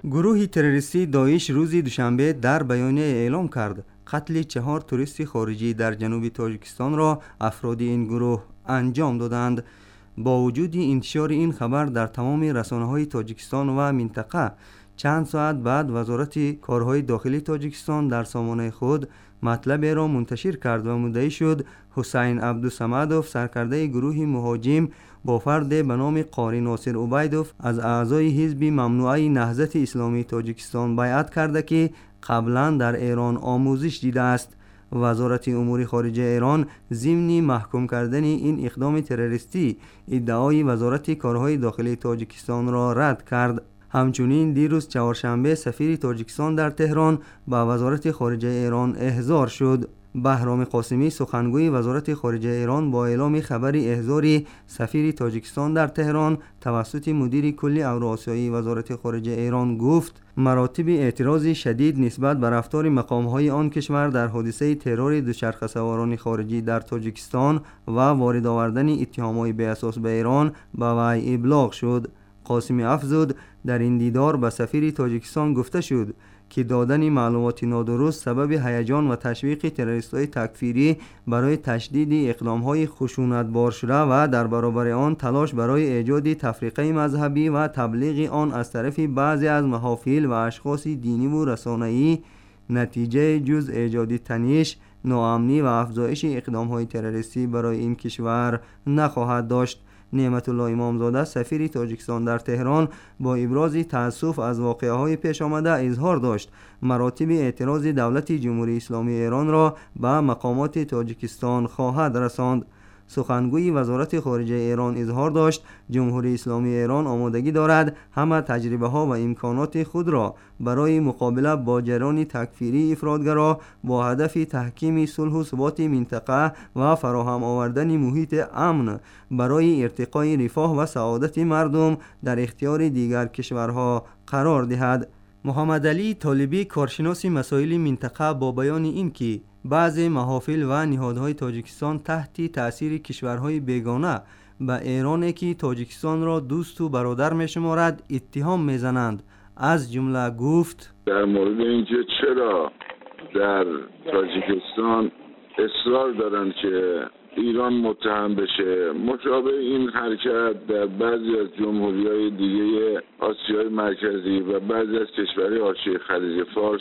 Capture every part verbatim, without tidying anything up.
گروه تروریستی داعش روز دوشنبه در بیانیه اعلام کرد قتل چهار توریست خارجی در جنوب تاجیکستان را افراد این گروه انجام دادند. با وجود انتشار این خبر در تمام رسانه‌های تاجیکستان و منطقه، چند ساعت بعد وزارت کارهای داخلی تاجیکستان در سامانه خود مطلب را منتشر کرد و مدعی شد حسین عبدالصمدوف، سرکرده گروه مهاجم با فرد به نام قاری ناصر عبیدوف، از اعضای حزب ممنوعه نهضت اسلامی تاجیکستان بیعت کرده که قبلا در ایران آموزش دیده است. وزارت امور خارجه ایران ضمن محکوم کردن این اقدام تروریستی ادعای وزارت کارهای داخلی تاجیکستان را رد کرد. همچنین دیروز چهارشنبه سفیر تاجیکستان در تهران با وزارت خارجه ایران احضار شد. بهرام قاسمی، سخنگوی وزارت خارجه ایران، با اعلام خبر احضار سفیر تاجیکستان در تهران توسط مدیر کل اوراسیایی وزارت خارجه ایران گفت مراتب اعتراض شدید نسبت به رفتار مقام‌های آن کشور در حادثه ترور دوچرخه سواران خارجی در تاجیکستان و وارد آوردن اتهامات بی‌اساس به ایران به وی ابلاغ شد. قاسمی افزود در این دیدار به سفیر تاجیکستان گفته شد که دادن معلومات نادرست سبب هیجان و تشویق تروریست‌های تکفیری برای تشدید اقدام‌های خشونت‌بار شده و در برابر آن تلاش برای ایجاد تفرقه مذهبی و تبلیغ آن از طرف بعضی از محافل و اشخاص دینی و رسانه‌ای نتیجه جز ایجاد تنش، ناامنی و افزایش اقدام‌های تروریستی برای این کشور نخواهد داشت. نعمت الله امامزاده، سفیر تاجیکستان در تهران، با ابراز تأسف از واقعه‌های پیش آمده اظهار داشت مراتب اعتراض دولت جمهوری اسلامی ایران را به مقامات تاجیکستان خواهد رساند. سخنگوی وزارت خارجه ایران اظهار داشت جمهوری اسلامی ایران آمادگی دارد همه تجربه ها و امکانات خود را برای مقابله با جریان تکفیری افراطگرا با هدف تحکیم صلح و ثبات منطقه و فراهم آوردن محیط امن برای ارتقای رفاه و سعادت مردم در اختیار دیگر کشورها قرار دهد. محمد علی طالبی، کارشناس مسائل منطقه، با بیان این که بعضی محافل و نهادهای تاجیکستان تحت تأثیر کشورهای بیگانه به ایرانی که تاجیکستان را دوست و برادر می‌شمارد اتهام می‌زنند، از جمله گفت در مورد اینکه چرا در تاجیکستان اصرار دارند که ایران متهم بشه، مشابه این حرکت در بعضی از جمهوری‌های دیگه آسیای مرکزی و بعضی از کشورهای حاشیه خلیج فارس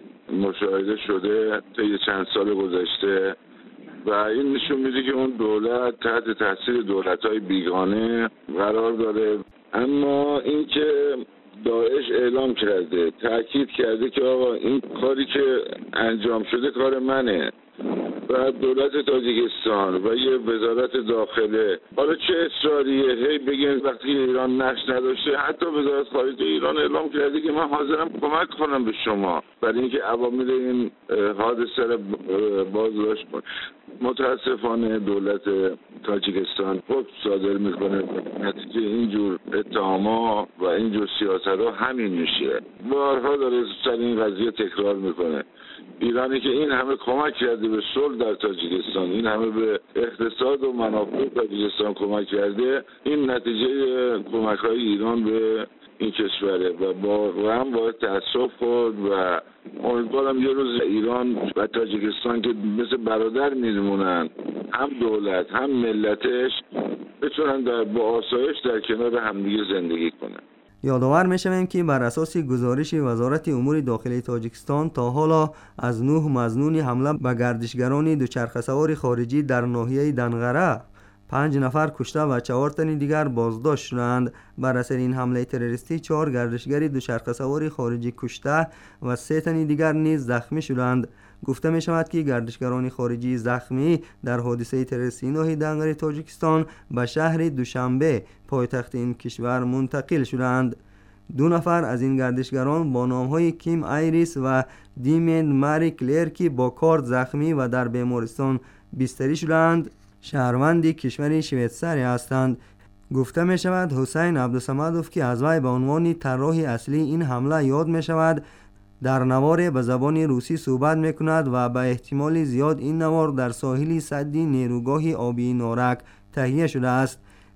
مشاهده شده طی چند سال گذشته و این نشون میده که اون دولت تحت تاثیر دولت‌های بیگانه قرار داره. اما اینکه داعش اعلام کرده، تاکید کرده که آقا این کاری که انجام شده کار منه و دولت تاجیکستان و یه وزارت داخله، حالا چه اصراریه هی بگین وقتی ایران نقش نداشته، حتی وزارت خارجه ایران اعلام کرده که من حاضرم کمک کنم به شما برای اینکه عوامل این حادثه را بازداشت کنه. متاسفانه دولت تاجیکستان خود صادر میکنه، نتیجه اینجور اتهامات و اینجور سیاست ها همین میشه. بارها داره سر این قضیه تکرار میکنه. ایرانی که این همه کمک کرده به صلح در تاجیکستان، این همه به اقتصاد و منافع تاجیکستان کمک کرده، این نتیجه کمک های ایران به این کشوره و واقعا باید تأسف خورد و امیدوارم یه روز ایران و تاجیکستان که مثل برادر میمونن، هم دولت هم ملتش، بتونن در با آسایش در کنار همدیگه زندگی کنن. یادآور می‌شویم که بر اساس گزارش وزارت امور داخلی تاجیکستان تا حالا از نه مظنون حمله به گردشگران دوچرخه سوار خارجی در ناحیه دنغره پنج نفر کشته و چهار تن دیگر بازداشت شدند. بر اثر این حمله تروریستی چهار گردشگر دوچرخه سوار خارجی کشته و سه تن دیگر نیز زخمی شدند. گفته می شود که گردشگران خارجی زخمی در حادثه تروریستی ناحیه دنغره تاجیکستان به شهر دوشنبه پایتخت این کشور منتقل شدند. دو نفر از این گردشگران با نام‌های کیم آیریس و دیمند ماری کلرکی با کارد زخمی و در بیمارستان بستری شدند شهروند کشور شویتزاری هستند. گفته می شود حسین عبدالصمدوف که از وی به عنوان طراح اصلی این حمله یاد می شود در نوار به زبان روسی صحبت می کند و به احتمال زیاد این نوار در ساحل سد نیروگاه آبی نارک تهیه شده است.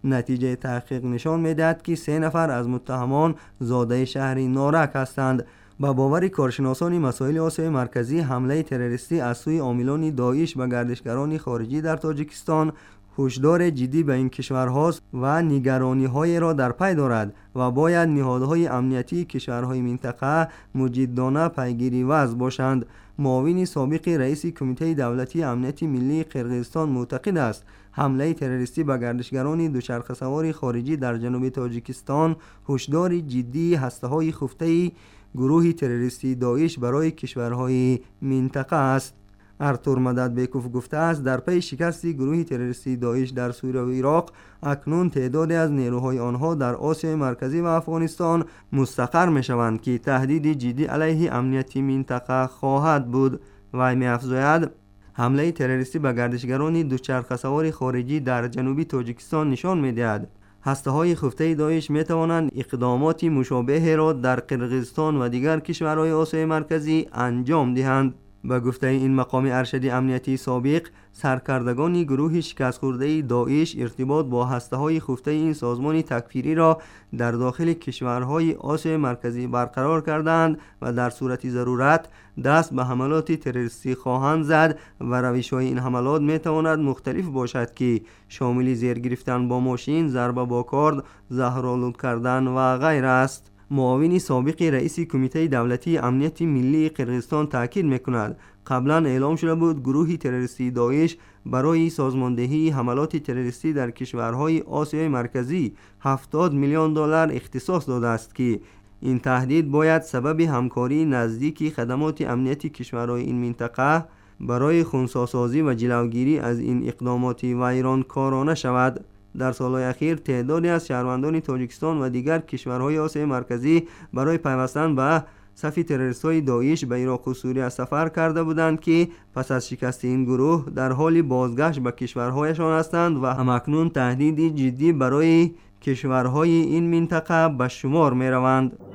نتیجه تحقیق نشان می‌دهد که سه نفر از متهمان زاده شهر نارک هستند. با باور کارشناسان مسائل آسیای مرکزی، حمله تروریستی از سوی عاملان داعش و گردشگران خارجی در تاجیکستان هشدار جدی به این کشورهاست و نگرانی‌های را در پی دارد و باید نهادهای امنیتی کشورهای منطقه مجدانه پیگیری وضع باشند. معاون سابق رئیس کمیته دولتی امنیت ملی قرقیزستان معتقد است حمله تروریستی به گردشگران دوچرخه سوار خارجی در جنوب تاجیکستان هشدار جدی هسته‌های خفته گروه تروریستی داعش برای کشورهای منطقه است. ارتور مددبیکوف گفته است در پی شکست گروه تروریستی داعش در سوریه و عراق اکنون تعدادی از نیروهای آنها در آسیای مرکزی و افغانستان مستقر می‌شوند که تهدید جدی علیه امنیت منطقه خواهد بود. و می‌افزاید حمله تروریستی به گردشگران دوچرخه سوار خارجی در جنوب تاجیکستان نشان می‌دهد هسته‌های خفته داعش می‌توانند اقدامات مشابه را در قرقیزستان و دیگر کشورهای آسیای مرکزی انجام دهند. به گفته این مقام ارشد امنیتی سابق، سرکردگان گروه شکست خورده داعش ارتباط با هسته‌های خفته این سازمان تکفیری را در داخل کشورهای آسیای مرکزی برقرار کردند و در صورت ضرورت دست به حملات تروریستی خواهند زد و روش‌های این حملات می‌تواند مختلف باشد که شامل زیر گرفتن با ماشین، ضربه با کارد، زهرآلود کردن و غیره است. معاون سابق رئیس کمیته دولتی امنیت ملی قرقیزستان تاکید می‌کند قبلا اعلام شده بود گروه تروریستی داعش برای سازماندهی حملات تروریستی در کشورهای آسیای مرکزی هفتاد میلیون دلار اختصاص داده است که این تهدید باید سبب همکاری نزدیکی خدمات امنیتی کشورهای این منطقه برای خنثی‌سازی و جلوگیری از این اقدامات ویرانکارانه شود. در سالهای اخیر تعدادی از شهروندان تاجیکستان و دیگر کشورهای آسیای مرکزی برای پیوستن به صف تروریست‌های داعش به عراق و سوریه سفر کرده بودند که پس از شکست این گروه در حال بازگشت به کشورهایشان هستند و همکنون تهدیدی جدی برای کشورهای این منطقه به شمار می‌روند.